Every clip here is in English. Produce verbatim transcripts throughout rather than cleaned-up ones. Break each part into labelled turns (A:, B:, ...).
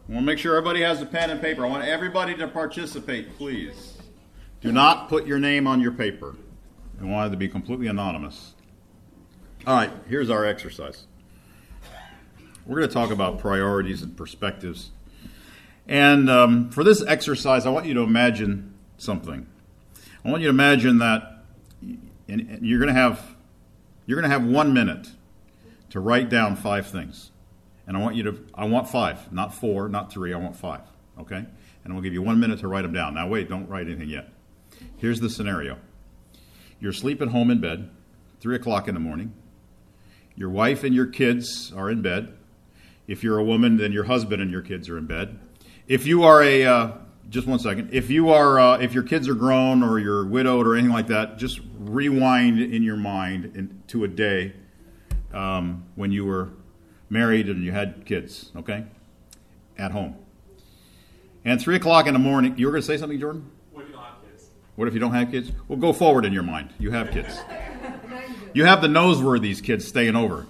A: I want to make sure everybody has a pen and paper. I want everybody to participate, please. Do not put your name on your paper. I want it to be completely anonymous. All right, here's our exercise. We're going to talk about priorities and perspectives. And um, for this exercise, I want you to imagine something. I want you to imagine that and you're going to have you're going to have one minute to write down five things. And I want you to, I want five, not four, not three, I want five, okay? And I'll give you one minute to write them down. Now wait, don't write anything yet. Here's the scenario. You're asleep at home in bed, three o'clock in the morning. Your wife and your kids are in bed. If you're a woman, then your husband and your kids are in bed. If you are a, uh, just one second, if you are, uh, if your kids are grown or you're widowed or anything like that, just rewind in your mind in, to a day um, when you were married and you had kids, okay, at home. And three o'clock in the morning, you were going to say something, Jordan?
B: What if you don't have kids?
A: What if you don't have kids? Well, go forward in your mind. You have kids. You have the Noseworthy's kids staying over.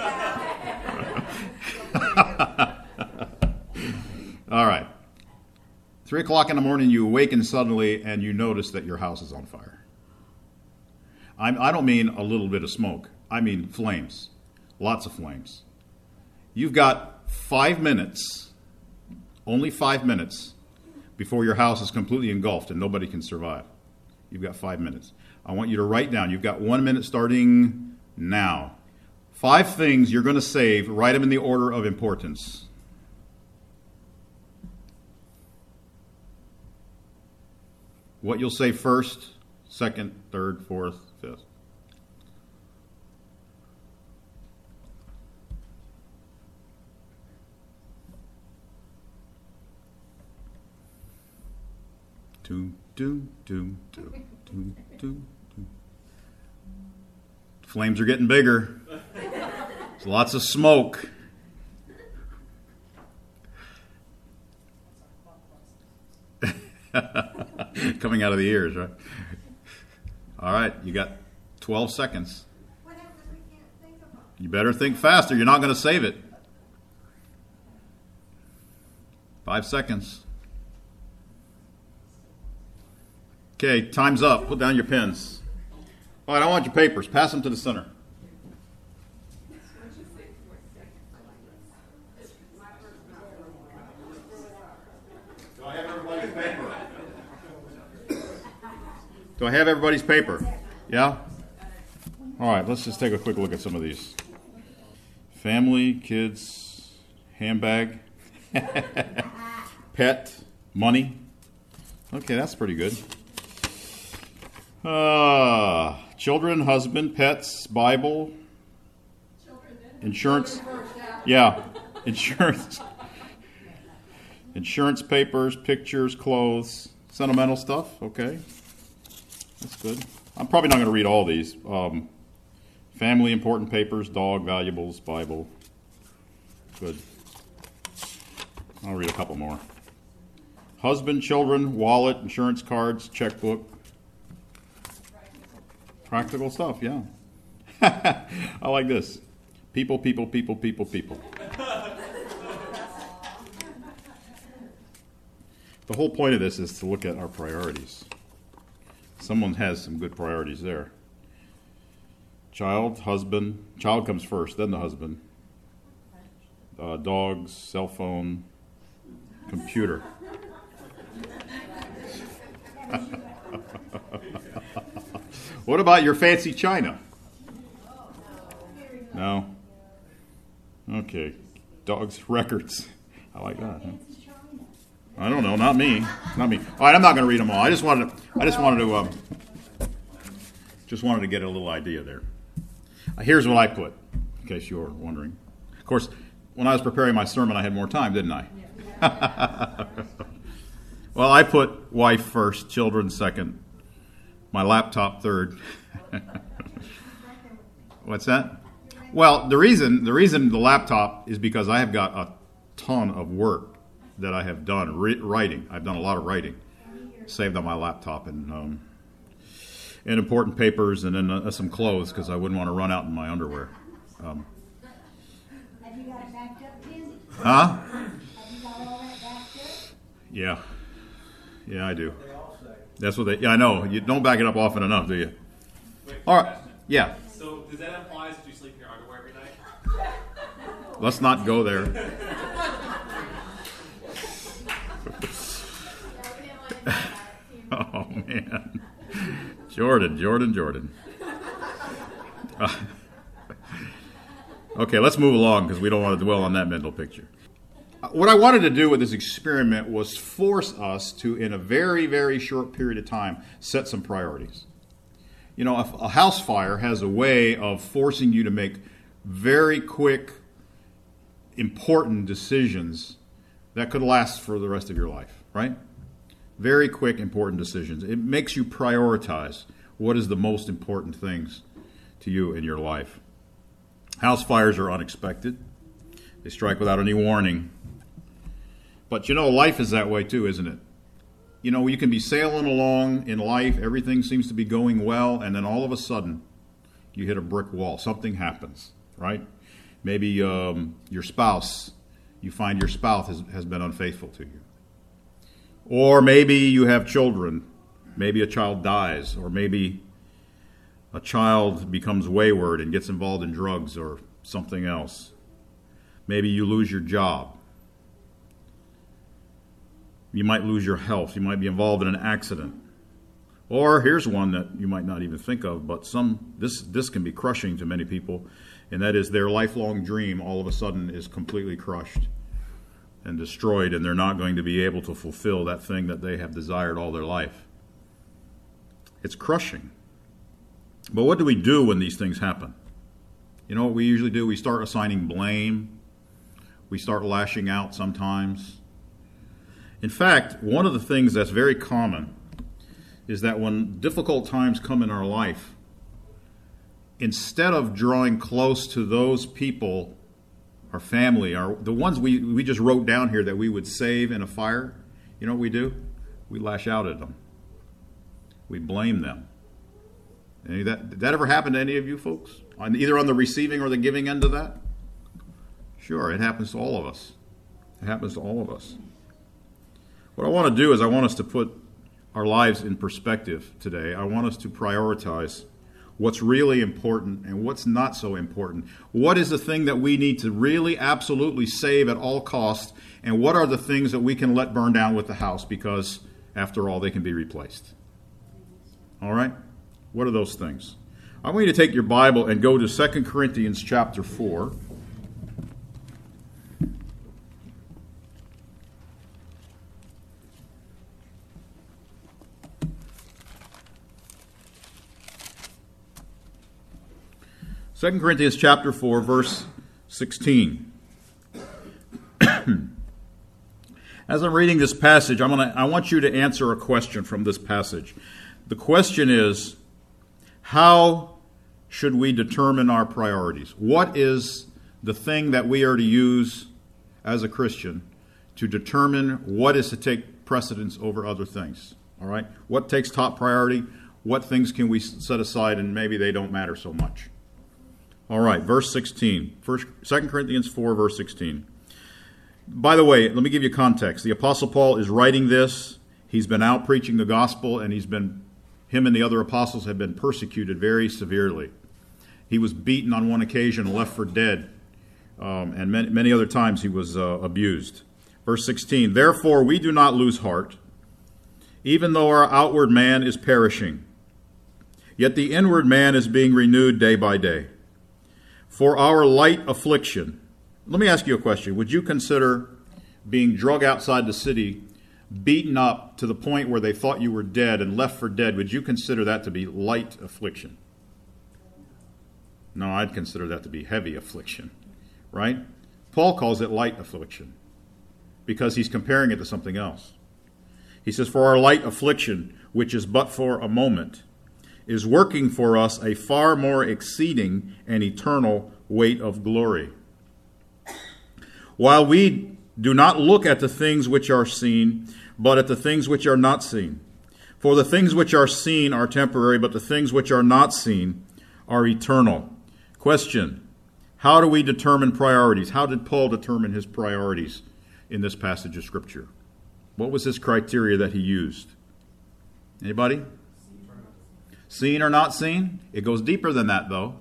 A: All right. Three o'clock in the morning, you awaken suddenly and you notice that your house is on fire. I'm, I don't mean a little bit of smoke. I mean flames. Lots of flames. You've got five minutes, only five minutes, before your house is completely engulfed and nobody can survive. You've got five minutes. I want you to write down. You've got one minute starting now. Five things you're going to save. Write them in the order of importance. What you'll say first, second, third, fourth, fifth. Doom, doom, doom, doom, doom, doom, doom. Flames are getting bigger. There's lots of smoke. Coming out of the ears, right? All right, you got twelve seconds. You better think faster. You're not going to save it. Five seconds. Okay, time's up. Put down your pens. All right, I want your papers. Pass them to the center. Do I have everybody's paper? Do I have everybody's paper? Yeah? All right, let's just take a quick look at some of these. Family, kids, handbag, pet, money. Okay, that's pretty good. Uh, children, husband, pets, Bible, insurance. Yeah, insurance. Insurance papers, pictures, clothes, sentimental stuff. Okay, that's good. I'm probably not going to read all these. Um, family, important papers, dog, valuables, Bible. Good. I'll read a couple more. Husband, children, wallet, insurance cards, checkbook. Practical stuff, yeah. I like this. People, people, people, people, people. The whole point of this is to look at our priorities. Someone has some good priorities there. Child, husband. Child comes first, then the husband. Uh, dogs, cell phone, computer. What about your fancy china? No? Okay. Dogs, records. I like that. Huh? I don't know. Not me. Not me. All right, I'm not going to read them all. I just wanted to. I just wanted to. Um, just wanted to get a little idea there. Uh, here's what I put, in case you were wondering. Of course, when I was preparing my sermon, I had more time, didn't I? Well, I put wife first, children second. My laptop third. What's that? Well, the reason the reason the laptop is because I have got a ton of work that I have done re- writing. I've done a lot of writing, saved on my laptop, and um, and important papers, and then uh, some clothes because I wouldn't want to run out in my underwear. Um,
C: Have you got it backed up, Kenzie?
A: huh?
C: Have you got all that
A: Yeah. Yeah, I do. That's what they, yeah, I know. You don't back it up often enough, do you?
B: Wait,
A: All right.
B: question.
A: Yeah.
B: So does that imply that you sleep in your underwear every night?
A: Let's not go there. Oh, man. Jordan, Jordan, Jordan. Uh, okay, let's move along because we don't want to dwell on that mental picture. What I wanted to do with this experiment was force us to, in a very, very short period of time, set some priorities. You know, a, a house fire has a way of forcing you to make very quick, important decisions that could last for the rest of your life, right? Very quick, important decisions. It makes you prioritize what is the most important things to you in your life. House fires are unexpected. They strike without any warning. But you know, life is that way too, isn't it? You know, you can be sailing along in life, everything seems to be going well, and then all of a sudden, you hit a brick wall. Something happens, right? Maybe um, your spouse, you find your spouse has, has been unfaithful to you. Or maybe you have children. Maybe a child dies, or maybe a child becomes wayward and gets involved in drugs or something else. Maybe you lose your job. You might lose your health. You might be involved in an accident. Or here's one that you might not even think of, but some this this can be crushing to many people, and that is their lifelong dream all of a sudden is completely crushed and destroyed, and they're not going to be able to fulfill that thing that they have desired all their life. It's crushing. But what do we do when these things happen? You know what we usually do? We start assigning blame. We start lashing out sometimes. In fact, one of the things that's very common is that when difficult times come in our life, instead of drawing close to those people, our family, our, the ones we, we just wrote down here that we would save in a fire, you know what we do? We lash out at them. We blame them. Any that, did that ever happen to any of you folks? On, either on the receiving or the giving end of that? Sure, it happens to all of us. It happens to all of us. What I want to do is I want us to put our lives in perspective today. I want us to prioritize what's really important and what's not so important. What is the thing that we need to really absolutely save at all costs, and what are the things that we can let burn down with the house because, after all, they can be replaced. All right? What are those things? I want you to take your Bible and go to Second Corinthians chapter four. Second Corinthians chapter four, verse sixteen. As I'm reading this passage, I'm gonna, I want you to answer a question from this passage. The question is, how should we determine our priorities? What is the thing that we are to use as a Christian to determine what is to take precedence over other things? All right? What takes top priority? What things can we set aside and maybe they don't matter so much? All right, verse sixteen. First, Second Corinthians four, verse sixteen. By the way, let me give you context. The Apostle Paul is writing this. He's been out preaching the gospel, and he's been, him and the other apostles have been persecuted very severely. He was beaten on one occasion, left for dead, um, and many, many other times he was uh, abused. Verse sixteen, therefore we do not lose heart, even though our outward man is perishing. Yet the inward man is being renewed day by day. For our light affliction, let me ask you a question. Would you consider being drug outside the city, beaten up to the point where they thought you were dead and left for dead, would you consider that to be light affliction? No, I'd consider that to be heavy affliction, right? Paul calls it light affliction because he's comparing it to something else. He says, for our light affliction, which is but for a moment, is working for us a far more exceeding and eternal weight of glory. While we do not look at the things which are seen, but at the things which are not seen. For the things which are seen are temporary, but the things which are not seen are eternal. Question, how do we determine priorities? How did Paul determine his priorities in this passage of Scripture? What was his criteria that he used? Anybody? Seen or not seen? It goes deeper than that, though.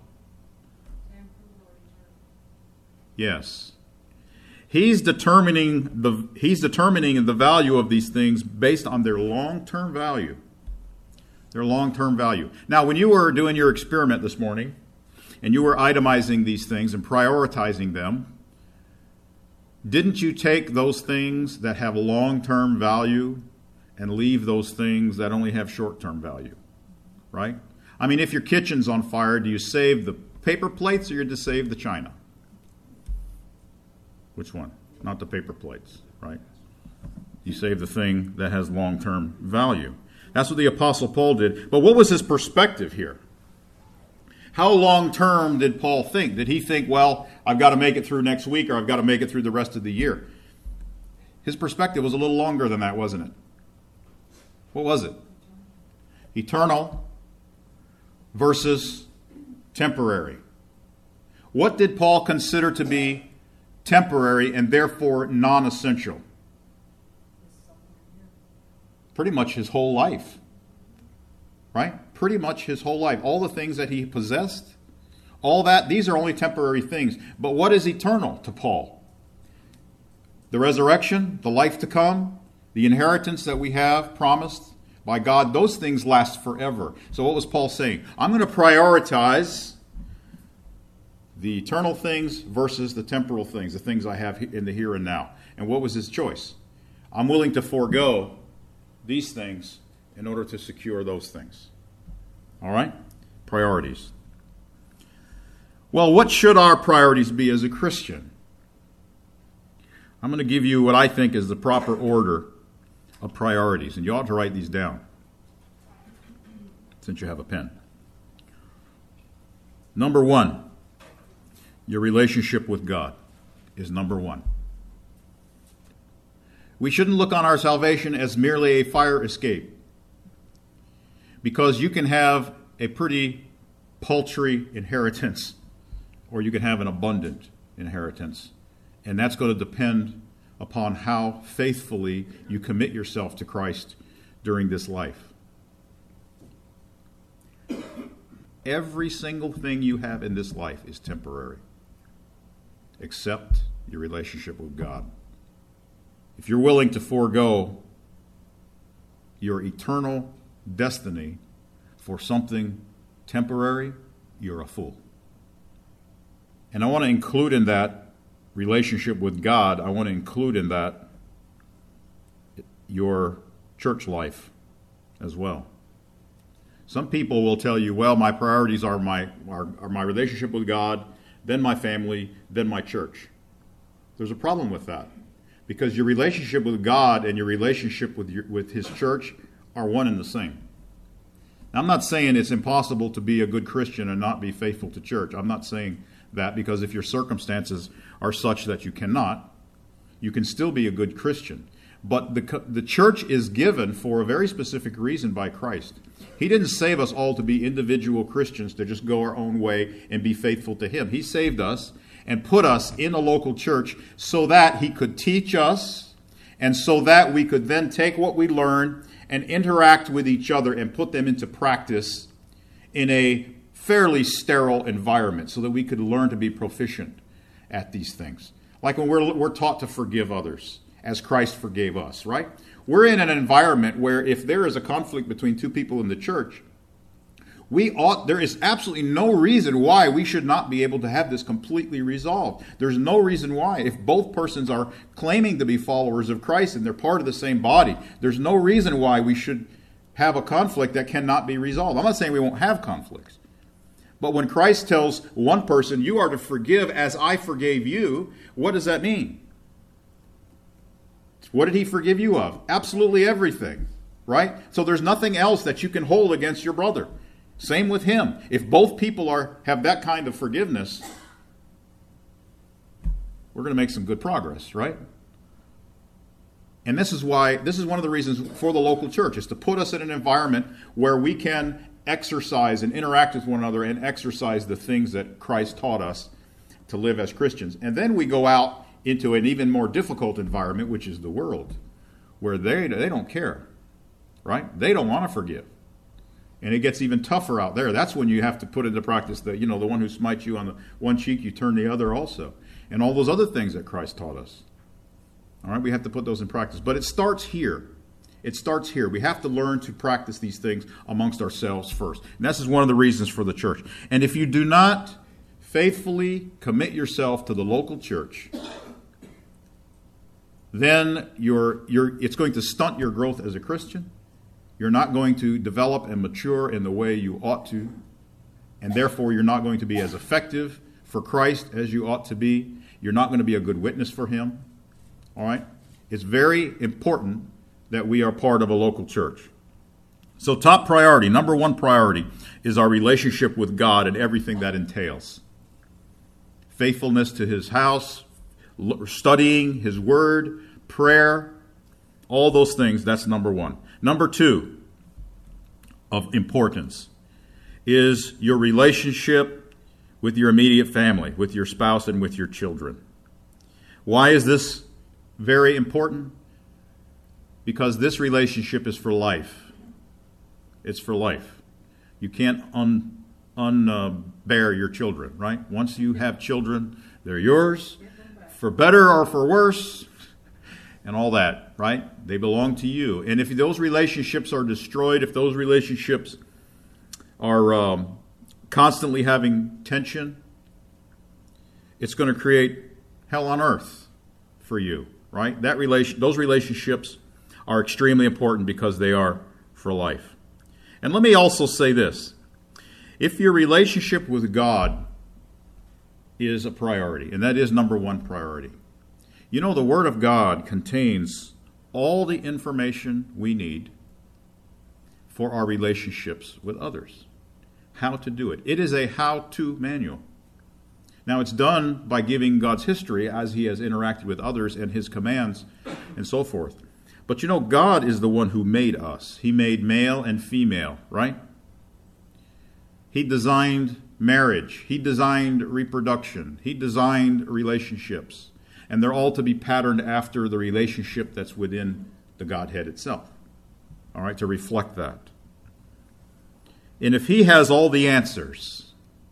A: Yes. He's determining the he's determining the value of these things based on their long-term value. Their long-term value. Now, when you were doing your experiment this morning, and you were itemizing these things and prioritizing them, didn't you take those things that have long-term value and leave those things that only have short-term value? Right? I mean, if your kitchen's on fire, do you save the paper plates or do you save the china? Which one? Not the paper plates, right? You save the thing that has long-term value. That's what the Apostle Paul did. But what was his perspective here? How long-term did Paul think? Did he think, well, I've got to make it through next week or I've got to make it through the rest of the year? His perspective was a little longer than that, wasn't it? What was it? Eternal versus temporary. What did Paul consider to be temporary and therefore non-essential? Pretty much his whole life. Right? Pretty much his whole life. All the things that he possessed, all that, these are only temporary things. But what is eternal to Paul? The resurrection, the life to come, the inheritance that we have promised by God, those things last forever. So what was Paul saying? I'm going to prioritize the eternal things versus the temporal things, the things I have in the here and now. And what was his choice? I'm willing to forego these things in order to secure those things. All right? Priorities. Well, what should our priorities be as a Christian? I'm going to give you what I think is the proper order of priorities, and you ought to write these down since you have a pen. Number one, your relationship with God is number one. We shouldn't look on our salvation as merely a fire escape, because you can have a pretty paltry inheritance or you can have an abundant inheritance, and that's going to depend upon how faithfully you commit yourself to Christ during this life. Every single thing you have in this life is temporary, except your relationship with God. If you're willing to forego your eternal destiny for something temporary, you're a fool. And I want to include in that relationship with God, I want to include in that your church life as well. Some people will tell you, well, my priorities are my are, are my relationship with God, then my family, then my church. There's a problem with that, because your relationship with God and your relationship with your, with His church are one and the same. Now, I'm not saying it's impossible to be a good Christian and not be faithful to church. I'm not saying that, because if your circumstances are such that you cannot, you can still be a good Christian. But the the church is given for a very specific reason by Christ. He didn't save us all to be individual Christians to just go our own way and be faithful to Him. He saved us and put us in a local church so that He could teach us, and so that we could then take what we learn and interact with each other and put them into practice in a fairly sterile environment so that we could learn to be proficient at these things. Like when we're, we're taught to forgive others as Christ forgave us, right? We're in an environment where if there is a conflict between two people in the church, we ought, there is absolutely no reason why we should not be able to have this completely resolved. There's no reason why. If both persons are claiming to be followers of Christ and they're part of the same body, there's no reason why we should have a conflict that cannot be resolved. I'm not saying we won't have conflicts. But when Christ tells one person, you are to forgive as I forgave you, what does that mean? What did He forgive you of? Absolutely everything, right? So there's nothing else that you can hold against your brother. Same with him. If both people are have that kind of forgiveness, we're going to make some good progress, right? And this is why, this is one of the reasons for the local church, is to put us in an environment where we can exercise and interact with one another and exercise the things that Christ taught us to live as Christians. And then we go out into an even more difficult environment, which is the world, where they they don't care, right? They don't want to forgive. And it gets even tougher out there. That's when you have to put into practice the, you know, the one who smites you on the one cheek, you turn the other also. And all those other things that Christ taught us. All right, we have to put those in practice. But it starts here. It starts here. We have to learn to practice these things amongst ourselves first. And this is one of the reasons for the church. And if you do not faithfully commit yourself to the local church, then you're, you're, it's going to stunt your growth as a Christian. You're not going to develop and mature in the way you ought to. And therefore, you're not going to be as effective for Christ as you ought to be. You're not going to be a good witness for Him. All right? It's very important that we are part of a local church. So top priority, number one priority, is our relationship with God and everything that entails. Faithfulness to His house, studying His Word, prayer, all those things, that's number one. Number two of importance is your relationship with your immediate family, with your spouse and with your children. Why is this very important? Because this relationship is for life. It's for life. You can't un, un, uh, bear your children, right? Once you have children, they're yours, for better or for worse, and all that, right? They belong to you. And if those relationships are destroyed, if those relationships are um, constantly having tension, it's going to create hell on earth for you, right? That relation, those relationships are extremely important because they are for life. And let me also say this. If your relationship with God is a priority, and that is number one priority, you know, the Word of God contains all the information we need for our relationships with others. How to do it. It is a how-to manual. Now, it's done by giving God's history as He has interacted with others and His commands and so forth. But you know, God is the one who made us. He made male and female, right? He designed marriage. He designed reproduction. He designed relationships. And they're all to be patterned after the relationship that's within the Godhead itself. All right, to reflect that. And if He has all the answers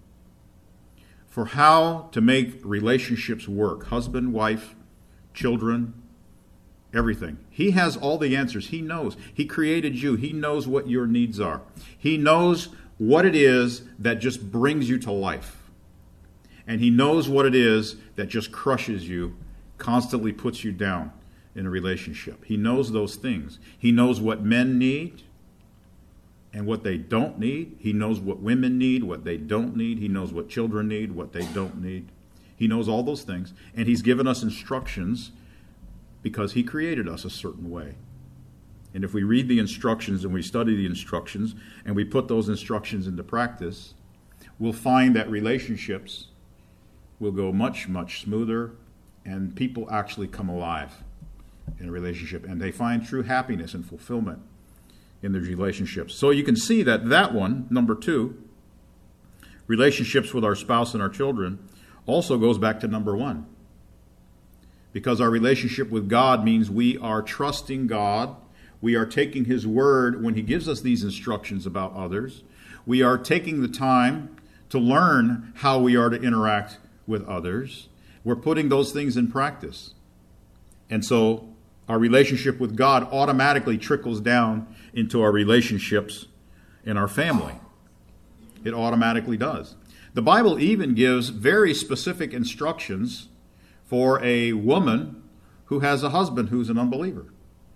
A: for how to make relationships work, husband, wife, children, everything, He has all the answers. He knows. He created you. He knows what your needs are. He knows what it is that just brings you to life. And He knows what it is that just crushes you, constantly puts you down in a relationship. He knows those things. He knows what men need and what they don't need. He knows what women need, what they don't need. He knows what children need, what they don't need. He knows all those things. And He's given us instructions because He created us a certain way. And if we read the instructions and we study the instructions and we put those instructions into practice, we'll find that relationships will go much, much smoother, and people actually come alive in a relationship, and they find true happiness and fulfillment in their relationships. So you can see that that one, number two, relationships with our spouse and our children, also goes back to number one. Because our relationship with God means we are trusting God. We are taking His word when He gives us these instructions about others. We are taking the time to learn how we are to interact with others. We're putting those things in practice. And so our relationship with God automatically trickles down into our relationships in our family. It automatically does. The Bible even gives very specific instructions for a woman who has a husband who's an unbeliever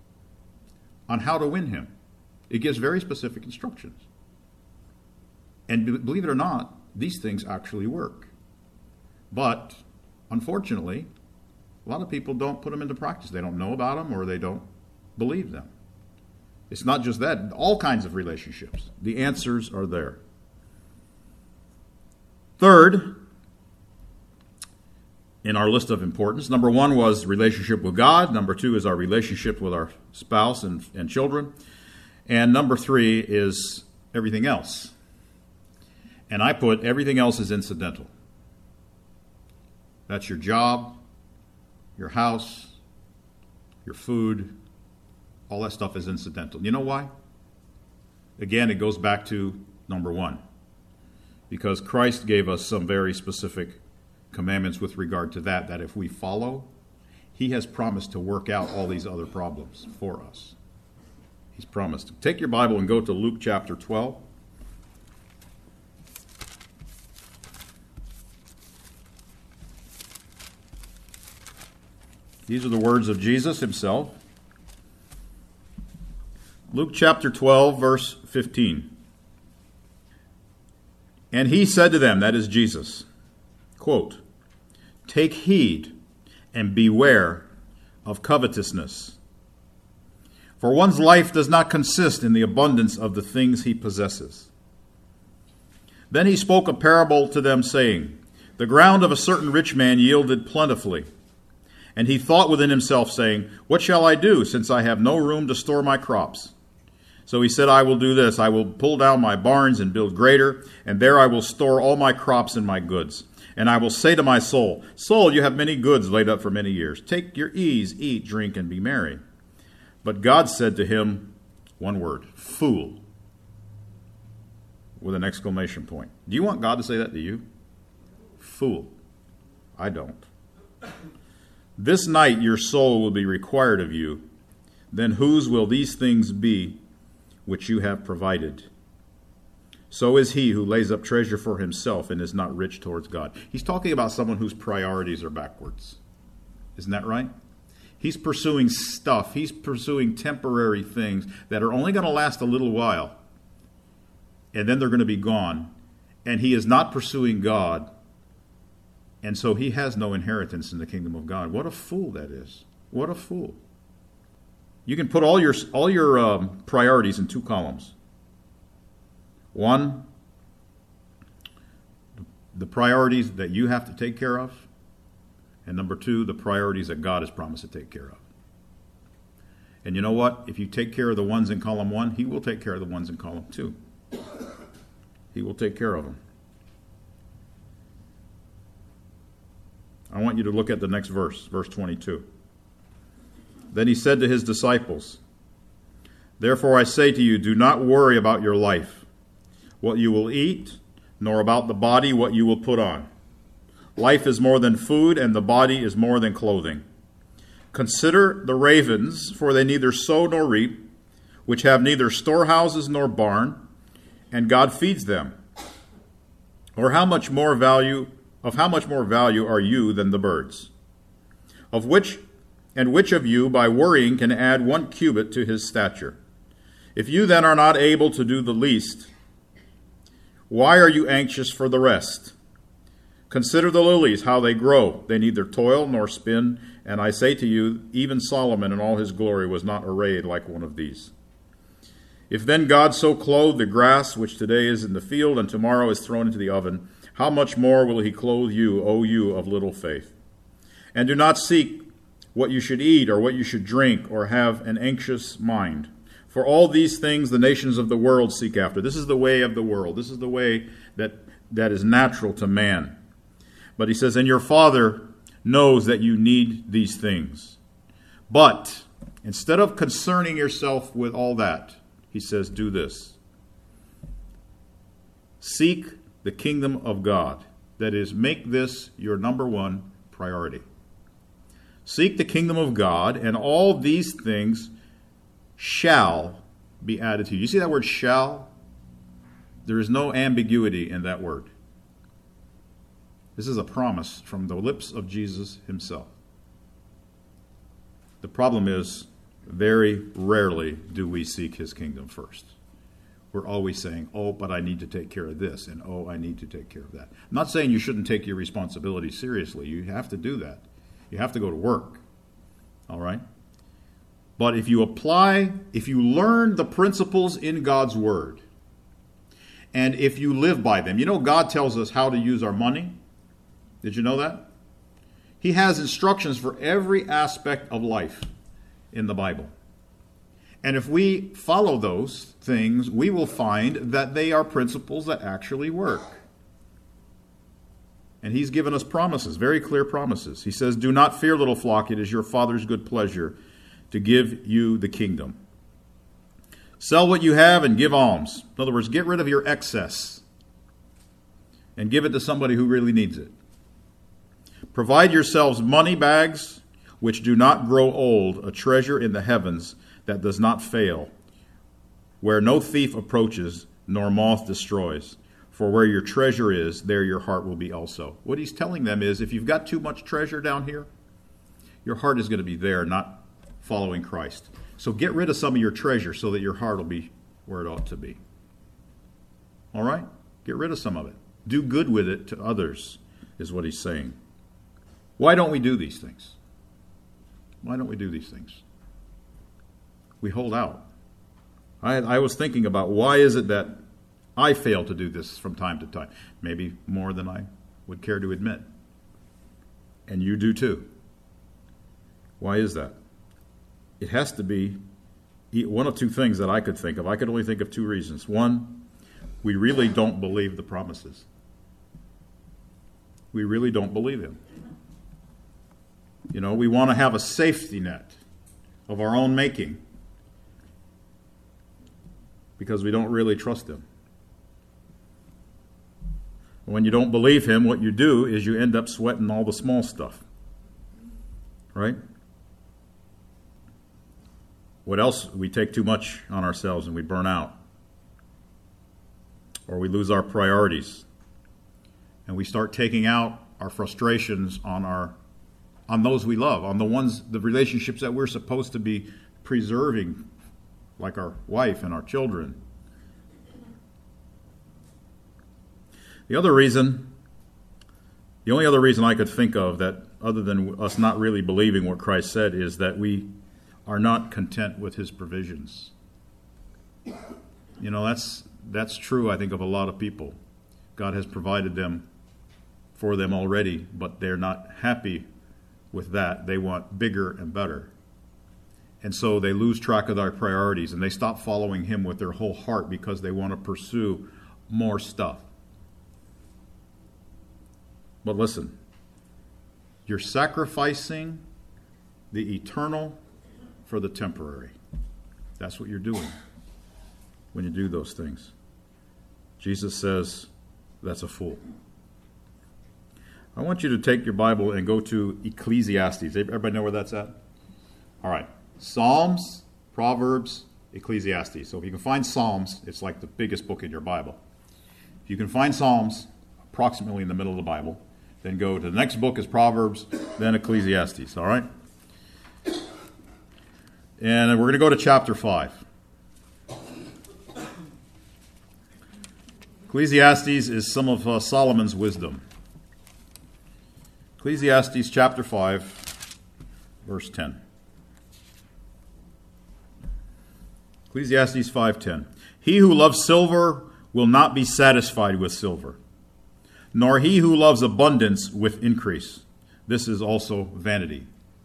A: on how to win him. It gives very specific instructions. And believe it or not, these things actually work. But unfortunately, a lot of people don't put them into practice. They don't know about them or they don't believe them. It's not just that. All kinds of relationships. The answers are there. Third, in our list of importance, number one was relationship with God. Number two is our relationship with our spouse and, and children. And number three is everything else. And I put everything else is incidental. That's your job, your house, your food, All that stuff is incidental. You know why? Again, it goes back to number one. Because Christ gave us some very specific commandments with regard to that, that if we follow, he has promised to work out all these other problems for us. He's promised. Take your Bible and go to Luke chapter twelve. These are the words of Jesus himself. Luke chapter twelve, verse fifteen. And he said to them, that is Jesus, quote, "Take heed and beware of covetousness. For one's life does not consist in the abundance of the things he possesses." Then he spoke a parable to them, saying, "The ground of a certain rich man yielded plentifully. And he thought within himself, saying, What shall I do, since I have no room to store my crops? So he said, I will do this. I will pull down my barns and build greater, and there I will store all my crops and my goods. And I will say to my soul, Soul, you have many goods laid up for many years. Take your ease, eat, drink, and be merry. But God said to him, one word, fool, with an exclamation point. Do you want God to say that to you? Fool. I don't. This night your soul will be required of you. Then whose will these things be which you have provided? So is he who lays up treasure for himself and is not rich towards God. He's talking about someone whose priorities are backwards. Isn't that right? He's pursuing stuff. He's pursuing temporary things that are only going to last a little while. And then they're going to be gone. And he is not pursuing God. And so he has no inheritance in the kingdom of God. What a fool that is. What a fool. You can put all your all your um, priorities in two columns. One, the priorities that you have to take care of. And number two, the priorities that God has promised to take care of. And you know what? If you take care of the ones in column one, he will take care of the ones in column two. He will take care of them. I want you to look at the next verse, verse twenty-two. Then he said to his disciples, Therefore I say to you, do not worry about your life, what you will eat, nor about the body, what you will put on. Life is more than food, and the body is more than clothing. Consider the ravens, for they neither sow nor reap, which have neither storehouses nor barn, and God feeds them. Or how much more value Of how much more value are you than the birds? Of which and which of you by worrying can add one cubit to his stature? If you then are not able to do the least, why are you anxious for the rest? Consider the lilies, how they grow. They neither toil nor spin, and I say to you, even Solomon in all his glory was not arrayed like one of these. If then God so clothed the grass, which today is in the field and tomorrow is thrown into the oven, how much more will he clothe you, O you of little faith? And do not seek what you should eat or what you should drink or have an anxious mind. For all these things the nations of the world seek after. This is the way of the world. This is the way that, that is natural to man. But he says, and your Father knows that you need these things. But instead of concerning yourself with all that, he says, do this. Seek the kingdom of God. That is, make this your number one priority. Seek the kingdom of God, and all these things shall be added to you. You see that word shall? There is no ambiguity in that word. This is a promise from the lips of Jesus himself. The problem is, very rarely do we seek his kingdom first. We're always saying, oh, but I need to take care of this, and oh, I need to take care of that. I'm not saying you shouldn't take your responsibility seriously. You have to do that. You have to go to work. All right? But if you apply, if you learn the principles in God's Word, and if you live by them, you know God tells us how to use our money. Did you know that? He has instructions for every aspect of life in the Bible. And if we follow those things, we will find that they are principles that actually work. And he's given us promises, very clear promises. He says, do not fear, little flock, it is your Father's good pleasure to give you the kingdom. Sell what you have and give alms. In other words, get rid of your excess and give it to somebody who really needs it. Provide yourselves money bags which do not grow old, a treasure in the heavens that does not fail, where no thief approaches nor moth destroys. For where your treasure is, there your heart will be also. What he's telling them is, if you've got too much treasure down here, your heart is going to be there, not following Christ. So get rid of some of your treasure so that your heart will be where it ought to be. All right? Get rid of some of it. Do good with it to others, is what he's saying. Why don't we do these things? Why don't we do these things? We hold out. I, I was thinking about why is it that I fail to do this from time to time. Maybe more than I would care to admit. And you do too. Why is that? It has to be one of two things that I could think of. I could only think of two reasons. One, we really don't believe the promises. We really don't believe him. You know, we want to have a safety net of our own making because we don't really trust him. When you don't believe him, what you do is you end up sweating all the small stuff. Right? What else? We take too much on ourselves and we burn out. Or we lose our priorities. And we start taking out our frustrations on our on those we love, on the ones, the relationships that we're supposed to be preserving, like our wife and our children. The other reason, the only other reason I could think of that, other than us not really believing what Christ said, is that we are not content with his provisions. You know, that's that's true, I think, of a lot of people. God has provided them for them already, but they're not happy with that. They want bigger and better. And so they lose track of their priorities and they stop following him with their whole heart because they want to pursue more stuff. But listen, you're sacrificing the eternal for the temporary. That's what you're doing when you do those things. Jesus says that's a fool. I want you to take your Bible and go to Ecclesiastes. Everybody know where that's at? All right. Psalms, Proverbs, Ecclesiastes. So if you can find Psalms, it's like the biggest book in your Bible. If you can find Psalms, approximately in the middle of the Bible, then go to the next book is Proverbs, then Ecclesiastes. All right? And we're going to go to chapter five. Ecclesiastes is some of uh, Solomon's wisdom. Ecclesiastes chapter five, verse ten. Ecclesiastes five ten. He who loves silver will not be satisfied with silver, nor he who loves abundance with increase. This is also vanity.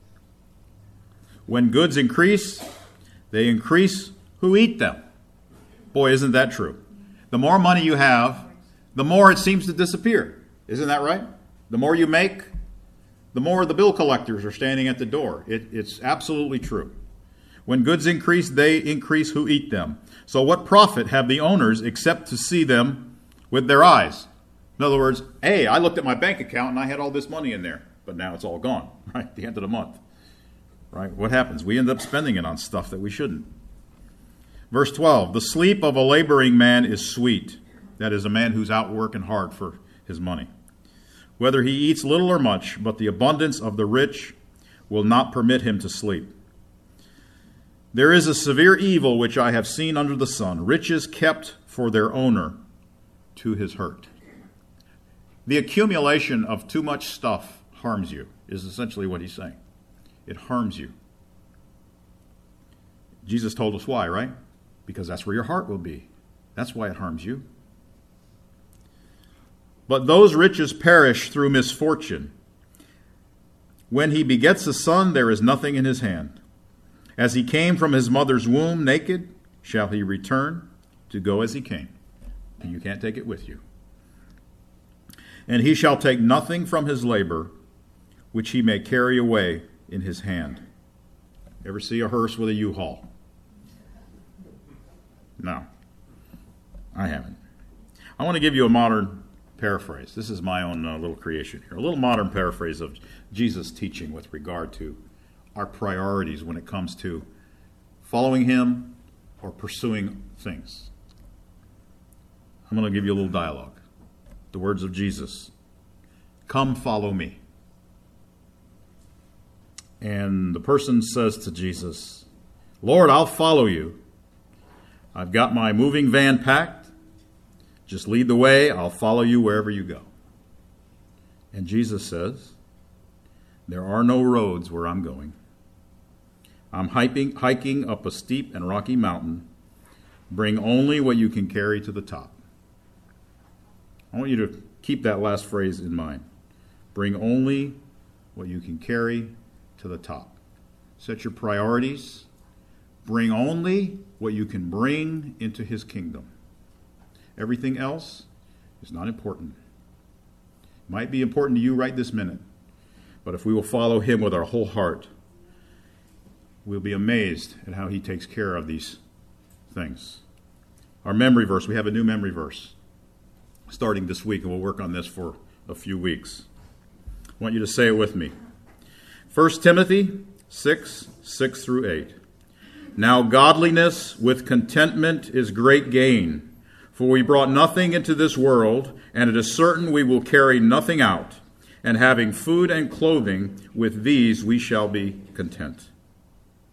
A: When goods increase, they increase who eat them. Boy, isn't that true? The more money you have, the more it seems to disappear. Isn't that right? The more you make, the more the bill collectors are standing at the door. It, it's absolutely true. When goods increase, they increase who eat them. So what profit have the owners except to see them with their eyes? In other words, hey, I looked at my bank account and I had all this money in there, but now it's all gone, right? At the end of the month, right? What happens? We end up spending it on stuff that we shouldn't. Verse twelve, the sleep of a laboring man is sweet. That is a man who's out working hard for his money. Whether he eats little or much, but the abundance of the rich will not permit him to sleep. There is a severe evil which I have seen under the sun, riches kept for their owner to his hurt. The accumulation of too much stuff harms you, is essentially what he's saying. It harms you. Jesus told us why, right? Because that's where your heart will be. That's why it harms you. But those riches perish through misfortune. When he begets a son, there is nothing in his hand. As he came from his mother's womb naked, shall he return to go as he came. And you can't take it with you. And he shall take nothing from his labor, which he may carry away in his hand. Ever see a hearse with a U-Haul? No, I haven't. I want to give you a modern paraphrase. This is my own uh, little creation here. A little modern paraphrase of Jesus' teaching with regard to our priorities when it comes to following him or pursuing things. I'm going to give you a little dialogue. The words of Jesus. Come follow me. And the person says to Jesus, Lord, I'll follow you. I've got my moving van packed. Just lead the way. I'll follow you wherever you go. And Jesus says, there are no roads where I'm going. I'm hiking, hiking up a steep and rocky mountain. Bring only what you can carry to the top. I want you to keep that last phrase in mind. Bring only what you can carry to the top. Set your priorities. Bring only what you can bring into his kingdom. Everything else is not important. It might be important to you right this minute, but if we will follow him with our whole heart, we'll be amazed at how he takes care of these things. Our memory verse, we have a new memory verse starting this week, and we'll work on this for a few weeks. I want you to say it with me. First Timothy six, six through eight. Now godliness with contentment is great gain, for we brought nothing into this world, and it is certain we will carry nothing out. And having food and clothing, with these we shall be content.